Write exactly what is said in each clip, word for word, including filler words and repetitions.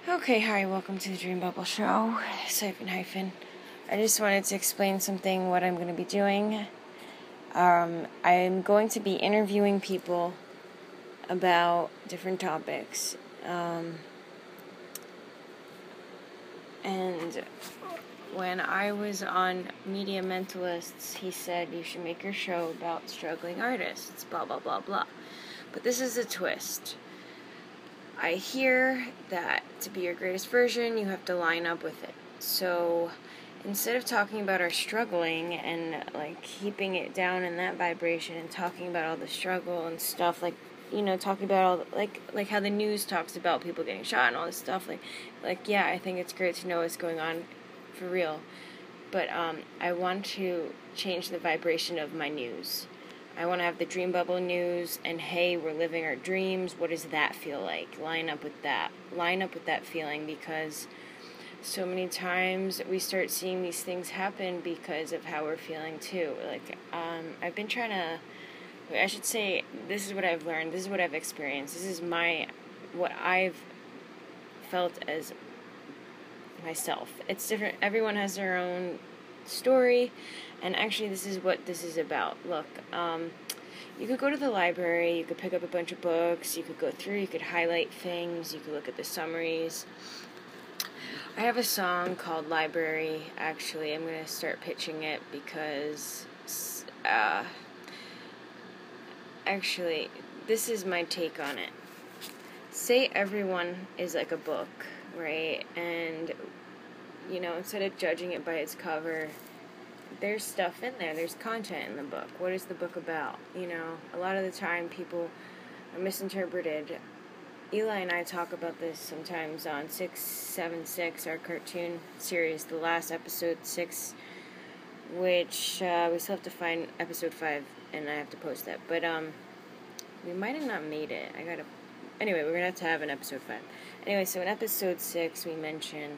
Okay, hi, welcome to the Dream Bubble Show, Siphon Hyphen. I just wanted to explain something, what I'm going to be doing. Um, I'm going to be interviewing people about different topics. Um, and when I was on Media Mentalists, he said you should make your show about struggling artists, blah, blah, blah, blah. But this is a twist. I hear that to be your greatest version, you have to line up with it. So instead of talking about our struggling and like keeping it down in that vibration and talking about all the struggle and stuff, like, you know, talking about all the, like like how the news talks about people getting shot and all this stuff, like like yeah, I think it's great to know what's going on for real. But um, I want to change the vibration of my news. I want to have the Dream Bubble news, and hey, we're living our dreams. What does that feel like? Line up with that. Line up with that feeling, because so many times we start seeing these things happen because of how we're feeling too. Like, um, I've been trying to, I should say, this is what I've learned. This is what I've experienced. This is my, what I've felt as myself. It's different. Everyone has their own story, and actually this is what this is about. Look, um, you could go to the library, you could pick up a bunch of books, you could go through, you could highlight things, you could look at the summaries. I have a song called Library, actually. I'm going to start pitching it because, uh, actually, this is my take on it. Say everyone is like a book, right? And you know, instead of judging it by its cover, there's stuff in there. There's content in the book. What is the book about? You know, a lot of the time people are misinterpreted. Eli and I talk about this sometimes on six seven six, our cartoon series, the last episode six, which uh, we still have to find episode five, and I have to post that. But um, we might have not made it. I gotta. Anyway, we're gonna have to have an episode five. Anyway, so in episode six, we mention.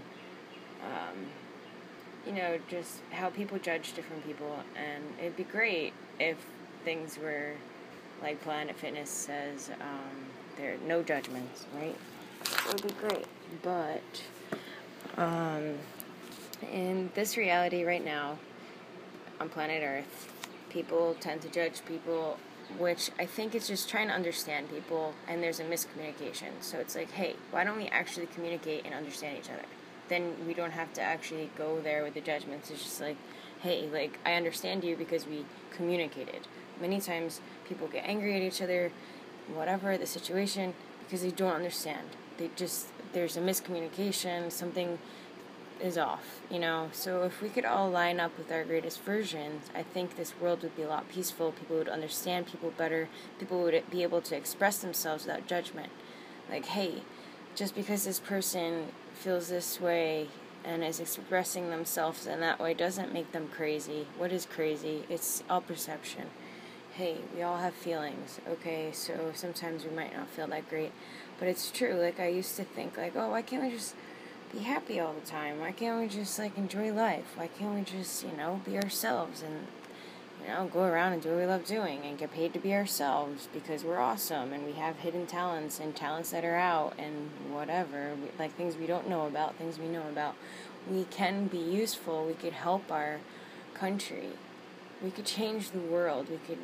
Um, you know, just how people judge different people, and it'd be great if things were like Planet Fitness says, um, there are no judgments, right? It would be great, but um, in this reality right now, on planet Earth, people tend to judge people, which I think is just trying to understand people, and there's a miscommunication. So it's like, hey, why don't we actually communicate and understand each other? Then we don't have to actually go there with the judgments. It's just like, hey, like, I understand you because we communicated. Many times people get angry at each other, whatever the situation, because they don't understand. They just, there's a miscommunication, something is off, you know? So if we could all line up with our greatest versions, I think this world would be a lot peaceful. People would understand people better. People would be able to express themselves without judgment. Like, hey, just because this person feels this way and is expressing themselves in that way doesn't make them crazy. What is crazy? It's all perception. Hey, we all have feelings, okay? So sometimes we might not feel that great, but it's true. Like, I used to think, like, oh, why can't we just be happy all the time? Why can't we just, like, enjoy life? Why can't we just, you know, be ourselves and, you know, go around and do what we love doing and get paid to be ourselves because we're awesome and we have hidden talents and talents that are out and whatever, like things we don't know about, things we know about. We can be useful. We could help our country. We could change the world. We could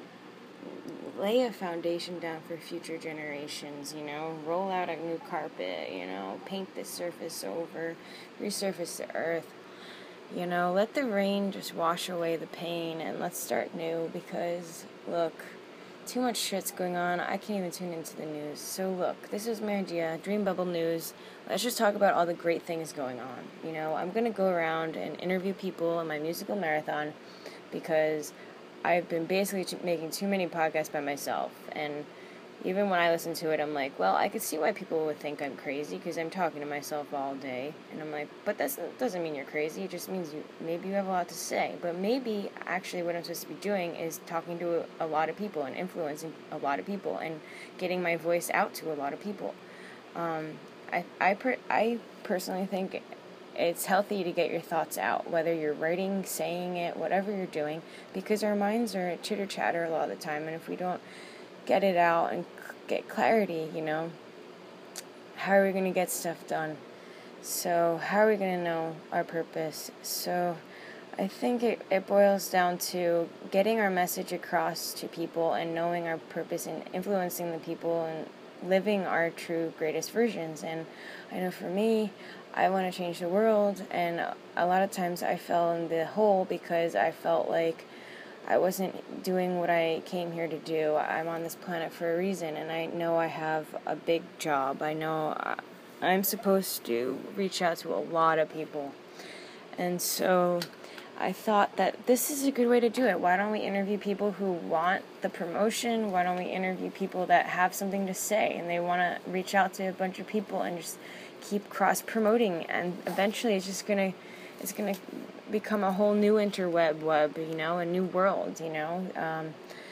lay a foundation down for future generations, you know, roll out a new carpet, you know, paint this surface over, resurface the earth. You know, let the rain just wash away the pain and let's start new because, look, too much shit's going on. I can't even tune into the news. So, look, this is my idea, Dream Bubble News. Let's just talk about all the great things going on. You know, I'm going to go around and interview people in my musical marathon because I've been basically making too many podcasts by myself, and even when I listen to it, I'm like, well, I could see why people would think I'm crazy because I'm talking to myself all day. And I'm like, but that doesn't mean you're crazy. It just means you maybe you have a lot to say. But maybe actually what I'm supposed to be doing is talking to a, a lot of people and influencing a lot of people and getting my voice out to a lot of people. Um, I I per, I personally think it's healthy to get your thoughts out, whether you're writing, saying it, whatever you're doing, because our minds are chitter-chatter a lot of the time, and if we don't get it out and get clarity, you know, how are we going to get stuff done? So how are we going to know our purpose? So I think it, it boils down to getting our message across to people and knowing our purpose and influencing the people and living our true greatest versions. And I know for me, I want to change the world, and a lot of times I fell in the hole because I felt like I wasn't doing what I came here to do. I'm on this planet for a reason, and I know I have a big job. I know I'm supposed to reach out to a lot of people. And so I thought that this is a good way to do it. Why don't we interview people who want the promotion? Why don't we interview people that have something to say and they want to reach out to a bunch of people and just keep cross-promoting? And eventually it's just going to it's going to become a whole new interweb web, you know, a new world, you know. Um,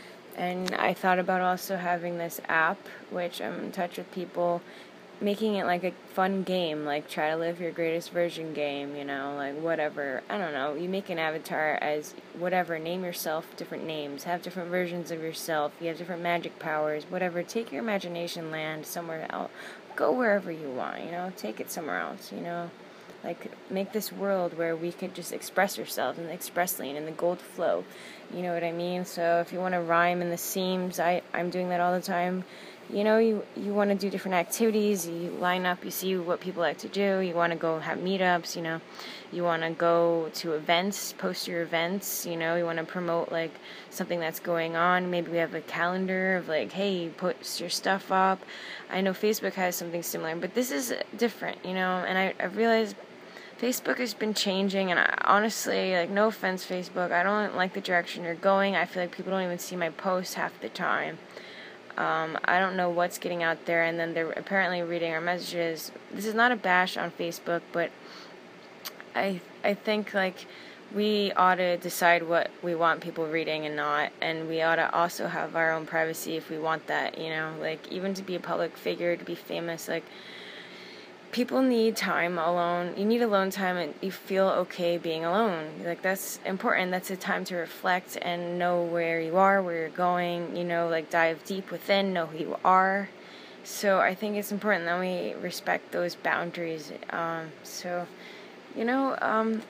and I thought about also having this app, which I'm in touch with people, making it like a fun game, like try to live your greatest version game, you know, like whatever. I don't know. You make an avatar as whatever. Name yourself different names. Have different versions of yourself. You have different magic powers, whatever. Take your imagination land somewhere else. Go wherever you want, you know. Take it somewhere else, you know. Like, make this world where we could just express ourselves in the express lane, in the gold flow. You know what I mean? So if you want to rhyme in the seams, I, I'm doing that all the time. You know, you, you want to do different activities, you line up, you see what people like to do, you want to go have meetups, you know, you want to go to events, post your events, you know, you want to promote, like, something that's going on. Maybe we have a calendar of, like, hey, post your stuff up. I know Facebook has something similar, but this is different, you know, and I, I realized Facebook has been changing, and I, honestly, like, no offense, Facebook, I don't like the direction you're going. I feel like people don't even see my posts half the time. Um, I don't know what's getting out there, and then they're apparently reading our messages. This is not a bash on Facebook, but I I think, like, we ought to decide what we want people reading and not, and we ought to also have our own privacy if we want that, you know, like, even to be a public figure, to be famous, like, people need time alone. You need alone time, and you feel okay being alone. Like, that's important. That's a time to reflect and know where you are, where you're going, you know, like, dive deep within, know who you are. So I think it's important that we respect those boundaries. Um, so, you know, um,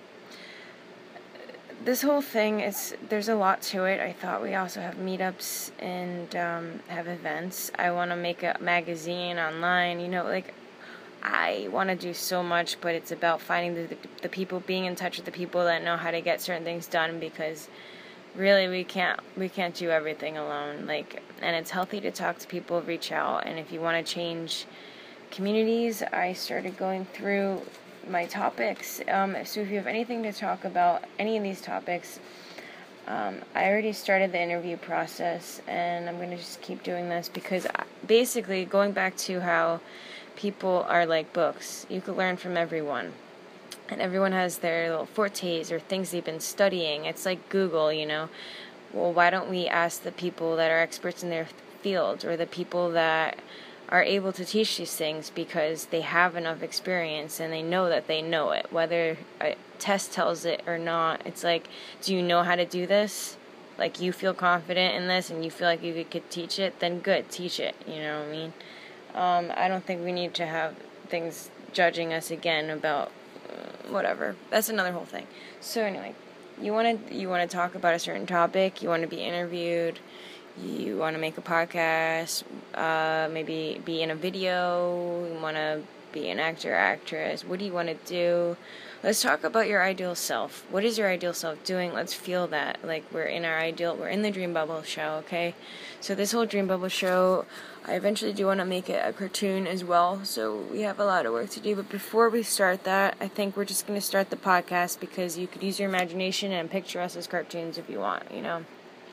this whole thing, is there's a lot to it. I thought we also have meetups and um, have events. I want to make a magazine online, you know, like, I want to do so much, but it's about finding the, the the people, being in touch with the people that know how to get certain things done, because really we can't we can't do everything alone. Like, and it's healthy to talk to people, reach out, and if you want to change communities, I started going through my topics. Um, so if you have anything to talk about, any of these topics, um, I already started the interview process, and I'm going to just keep doing this because I, basically going back to how people are like books. You could learn from everyone. And everyone has their little fortes or things they've been studying. It's like Google, you know. Well, why don't we ask the people that are experts in their field, or the people that are able to teach these things because they have enough experience and they know that they know it, whether a test tells it or not. It's like, do you know how to do this? Like, you feel confident in this and you feel like you could teach it? Then good, teach it, you know what I mean? Um, I don't think we need to have things judging us again about uh, whatever. That's another whole thing. So anyway, you want to you want to talk about a certain topic. You want to be interviewed. You want to make a podcast. Uh, maybe be in a video. You want to be an actor, actress. What do you want to do? Let's talk about your ideal self. What is your ideal self doing? Let's feel that. Like, we're in our ideal, we're in the Dream Bubble show, okay? So this whole Dream Bubble show, I eventually do want to make it a cartoon as well, so we have a lot of work to do. But before we start that, I think we're just going to start the podcast, because you could use your imagination and picture us as cartoons if you want, you know?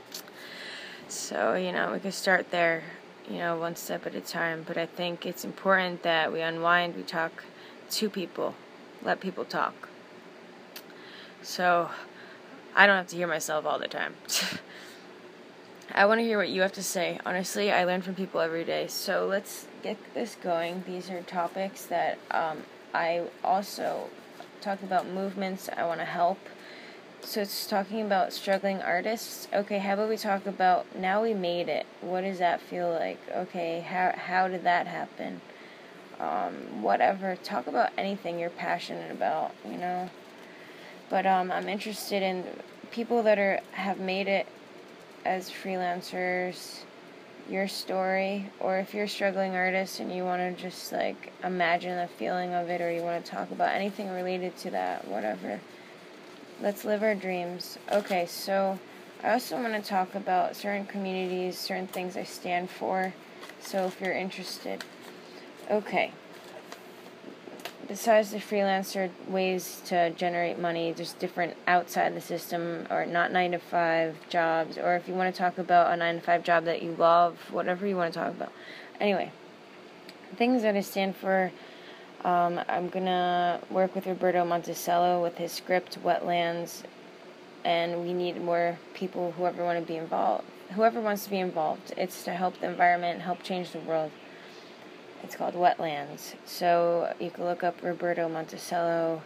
So, you know, we could start there, you know, one step at a time. But I think it's important that we unwind, we talk to people. Let people talk. So, I don't have to hear myself all the time. I want to hear what you have to say. Honestly, I learn from people every day. So, let's get this going. These are topics that um, I also talk about movements I want to help. So, it's talking about struggling artists. Okay, how about we talk about, now we made it. What does that feel like? Okay, how how did that happen? um, whatever. Talk about anything you're passionate about, you know. But um, I'm interested in people that are have made it as freelancers, your story, or if you're a struggling artist and you want to just like imagine the feeling of it, or you want to talk about anything related to that, whatever. Let's live our dreams. Okay, so I also want to talk about certain communities, certain things I stand for, so if you're interested. Okay. Besides the freelancer ways to generate money, just different outside the system, or not nine to five jobs, or if you want to talk about a nine to five job that you love, whatever you want to talk about. Anyway, things that I stand for, um, I'm going to work with Roberto Monticello with his script, Wetlands, and we need more people, whoever want to be involved, whoever wants to be involved. It's to help the environment, help change the world. It's called Wetlands. So you can look up Roberto Monticello.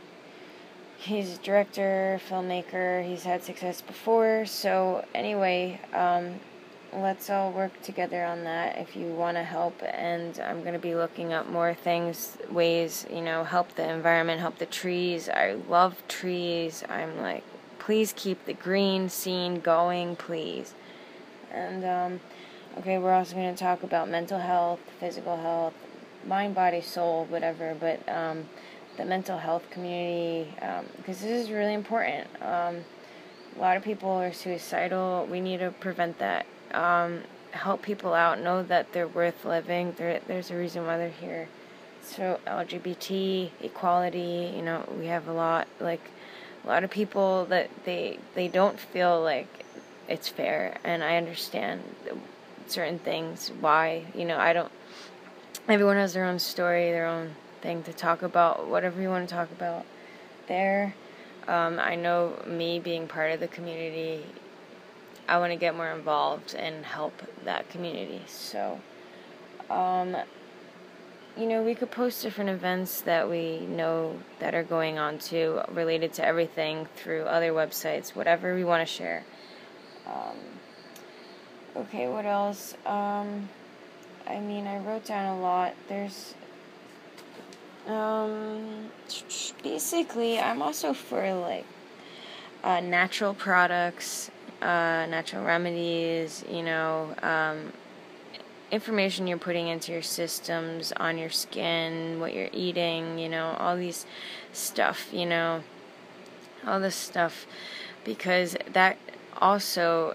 He's a director, filmmaker. He's had success before. So anyway, um, let's all work together on that if you want to help. And I'm going to be looking up more things, ways, you know, help the environment, help the trees. I love trees. I'm like, please keep the green scene going, please. And, um... okay, we're also going to talk about mental health, physical health, mind, body, soul, whatever, but um, the mental health community, um, because this is really important. Um, a lot of people are suicidal. We need to prevent that. Um, help people out, know that they're worth living. There, there's a reason why they're here. So L G B T, equality, you know, we have a lot, like, a lot of people that they, they don't feel like it's fair, and I understand certain things, why, you know, I don't, everyone has their own story, their own thing to talk about, whatever you want to talk about there. Um, I know me being part of the community, I want to get more involved and help that community, so, um, you know, we could post different events that we know that are going on too, related to everything through other websites, whatever we want to share. Um, Okay, what else? Um, I mean, I wrote down a lot. There's, um, basically, I'm also for, like, uh, natural products, uh, natural remedies, you know, um, information you're putting into your systems, on your skin, what you're eating, you know, all these stuff, you know, all this stuff, because that also,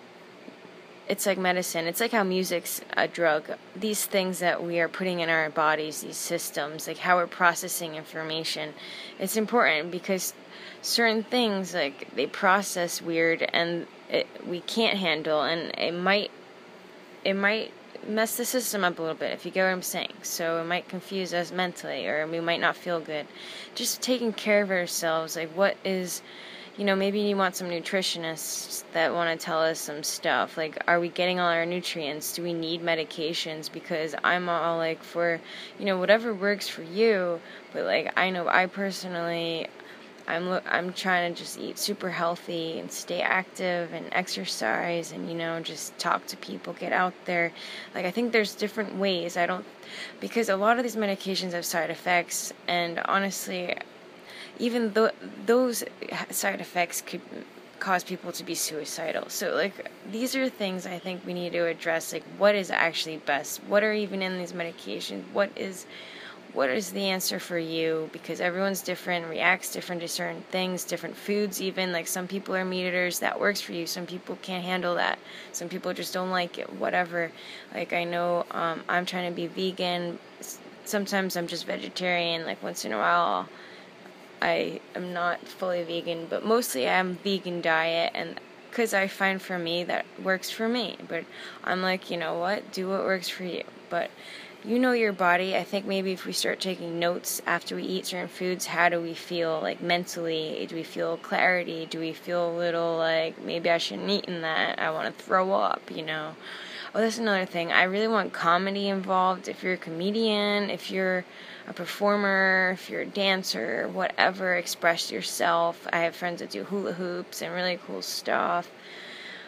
it's like medicine. It's like how music's a drug. These things that we are putting in our bodies, these systems, like how we're processing information, it's important because certain things, like, they process weird and it, we can't handle, and it might, it might mess the system up a little bit, if you get what I'm saying. So it might confuse us mentally, or we might not feel good. Just taking care of ourselves, like, what is... You know, maybe you want some nutritionists that want to tell us some stuff. Like, are we getting all our nutrients? Do we need medications? Because I'm all, like, for, you know, whatever works for you. But, like, I know I personally, I'm lo- I'm trying to just eat super healthy and stay active and exercise and, you know, just talk to people, get out there. Like, I think there's different ways. I don't, because a lot of these medications have side effects, and honestly, even though those side effects could cause people to be suicidal. So, like, these are things I think we need to address. Like, what is actually best? What are even in these medications? What is, what is the answer for you? Because everyone's different, reacts different to certain things, different foods even. Like, some people are meat eaters, that works for you. Some people can't handle that. Some people just don't like it, whatever. Like, I know um, I'm trying to be vegan. Sometimes I'm just vegetarian. Like, once in a while I am not fully vegan, but mostly I'm vegan diet, and because I find for me that works for me. But I'm like, you know what, do what works for you. But you know your body. I think maybe if we start taking notes after we eat certain foods, how do we feel, like, mentally? Do we feel clarity? Do we feel a little like, maybe I shouldn't eat in that, I want to throw up, you know? Oh, that's another thing. I really want comedy involved. If you're a comedian, if you're a performer, if you're a dancer, whatever, express yourself. I have friends that do hula hoops and really cool stuff.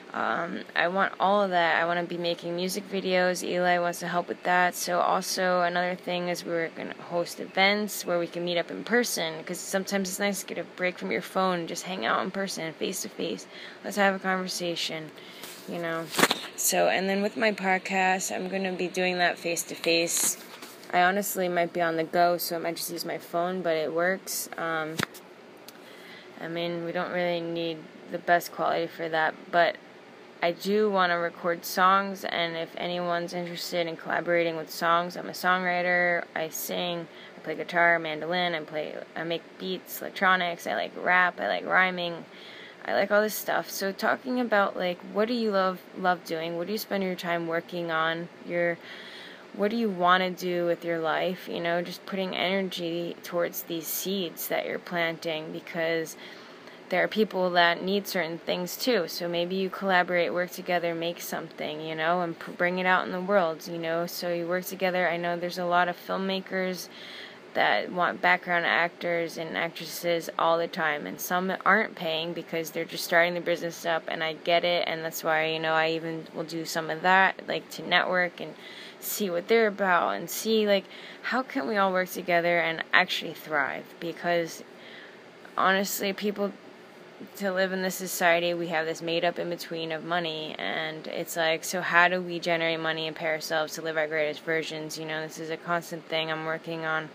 Um, I want all of that. I want to be making music videos. Eli wants to help with that. So also another thing is we're going to host events where we can meet up in person, because sometimes it's nice to get a break from your phone and just hang out in person, face to face. Let's have a conversation, you know. So, and then with my podcast, I'm going to be doing that face to face. I honestly might be on the go, so I might just use my phone, but it works. Um, I mean, we don't really need the best quality for that, but I do want to record songs, and if anyone's interested in collaborating with songs, I'm a songwriter. I sing, I play guitar, mandolin, I play, I make beats, electronics, I like rap, I like rhyming, I like all this stuff. So talking about, like, what do you love love doing? What do you spend your time working on? Your, what do you want to do with your life? You know, just putting energy towards these seeds that you're planting, because there are people that need certain things too. So maybe you collaborate, work together, make something, you know, and p- bring it out in the world, you know. So you work together. I know there's a lot of filmmakers that want background actors and actresses all the time, and some aren't paying because they're just starting the business up, and I get it, and that's why, you know, I even will do some of that, like to network and see what they're about and see, like, how can we all work together and actually thrive? Because honestly, people, to live in this society, we have this made up in between of money, and it's like, so how do we generate money and pay ourselves to live our greatest versions? You know, this is a constant thing I'm working on.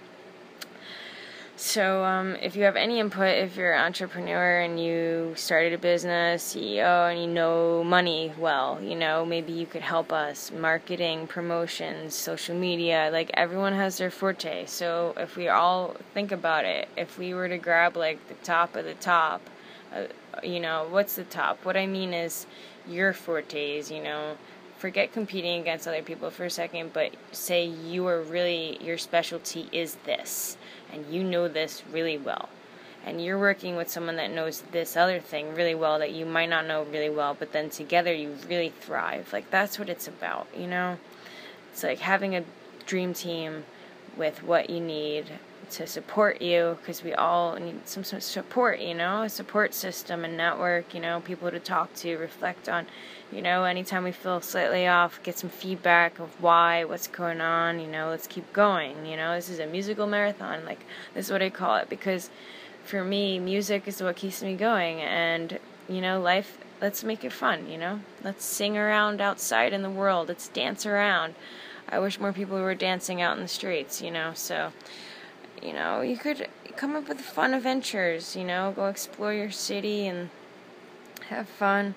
So um, if you have any input, if you're an entrepreneur and you started a business, C E O, and you know money well, you know, maybe you could help us. Marketing, promotions, social media, like, everyone has their forte. So if we all think about it, if we were to grab, like, the top of the top, uh, you know, what's the top? What I mean is your fortes, you know. Forget competing against other people for a second, but say you are really, your specialty is this, and you know this really well, and you're working with someone that knows this other thing really well that you might not know really well, but then together you really thrive. Like, that's what it's about, you know? It's like having a dream team with what you need to support you, because we all need some sort of support, you know, a support system and network, you know, people to talk to, reflect on, you know, anytime we feel slightly off, get some feedback of why, what's going on, you know, let's keep going, you know, this is a musical marathon, like, this is what I call it, because for me, music is what keeps me going, and, you know, life, let's make it fun, you know, let's sing around outside in the world, let's dance around. I wish more people were dancing out in the streets, you know, so, you know, you could come up with fun adventures, you know, go explore your city and have fun,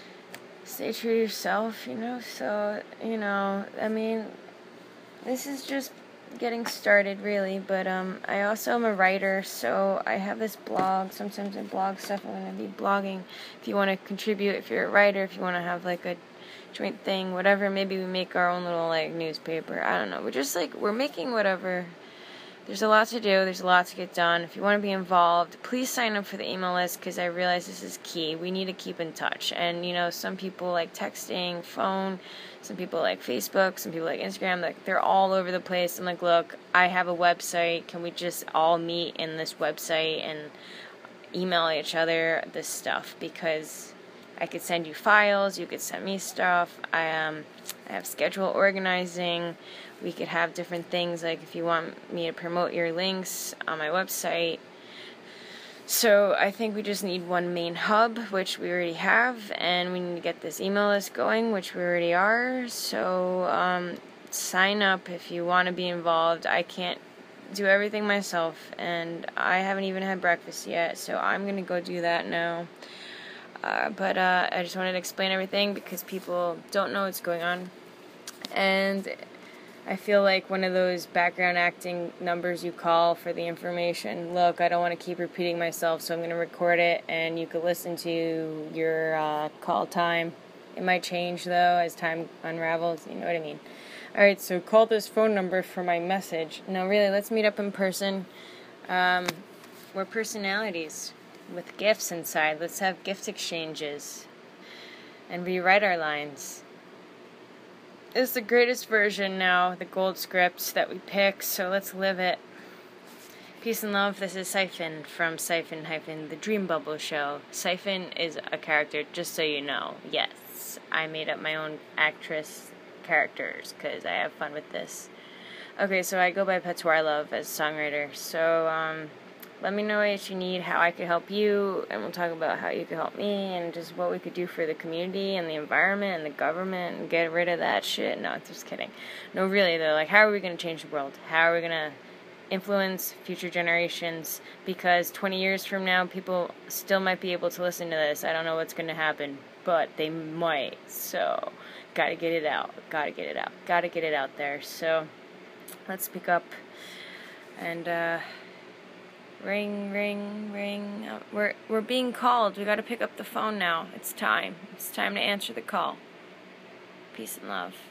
stay true to yourself, you know, so, you know, I mean, this is just getting started, really, but, um, I also am a writer, so I have this blog, sometimes I blog stuff, I'm going to be blogging, if you want to contribute, if you're a writer, if you want to have, like, a joint thing, whatever, maybe we make our own little, like, newspaper, I don't know, we're just, like, we're making whatever. There's a lot to do, there's a lot to get done. If you want to be involved, please sign up for the email list, because I realize this is key. We need to keep in touch. And, you know, some people like texting, phone, some people like Facebook, some people like Instagram, like, they're all over the place. I'm like, look, I have a website. Can we just all meet in this website and email each other this stuff? Because I could send you files, you could send me stuff. I um I have schedule organizing. We could have different things, like if you want me to promote your links on my website. So I think we just need one main hub, which we already have, and we need to get this email list going, which we already are. So um, sign up if you want to be involved. I can't do everything myself, and I haven't even had breakfast yet, so I'm going to go do that now. Uh, but uh, I just wanted to explain everything because people don't know what's going on. And I feel like one of those background acting numbers you call for the information. Look, I don't want to keep repeating myself, so I'm going to record it, and you could listen to your uh, call time. It might change, though, as time unravels. You know what I mean. Alright, so call this phone number for my message. No, really, let's meet up in person. Um, we're personalities with gifts inside. Let's have gift exchanges and rewrite our lines. It's the greatest version now, the gold script that we pick, so let's live it. Peace and love, this is Siphon from Siphon hyphen the Dream Bubble Show. Siphon is a character, just so you know. Yes. hence I made up my own actress characters, because I have fun with this. Okay, so I go by Pets Who I Love as a songwriter, so, um, let me know what you need, how I could help you, and we'll talk about how you could help me, and just what we could do for the community, and the environment, and the government, and get rid of that shit. No, just kidding. No, really, though, like, how are we going to change the world? How are we going to influence future generations? Because twenty years from now, people still might be able to listen to this. I don't know what's going to happen, but they might, so gotta get it out, gotta get it out, gotta get it out there. So let's pick up and uh, ring, ring, ring. Uh, we're we're being called. We gotta pick up the phone now. It's time. It's time to answer the call. Peace and love.